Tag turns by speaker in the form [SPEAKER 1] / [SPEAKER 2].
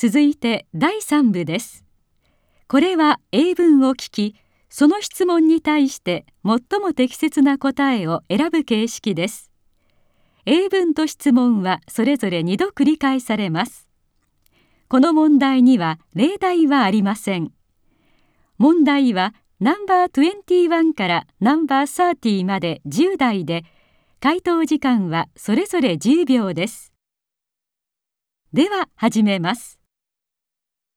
[SPEAKER 1] 続いて第3部です。これは英文を聞き、その質問に対して最も適切な答えを選ぶ形式です。英文と質問はそれぞれ2度繰り返されます。この問題には例題はありません。問題はナンバー21からナンバー30まで10題で、回答時間はそれぞれ10秒です。では始めます。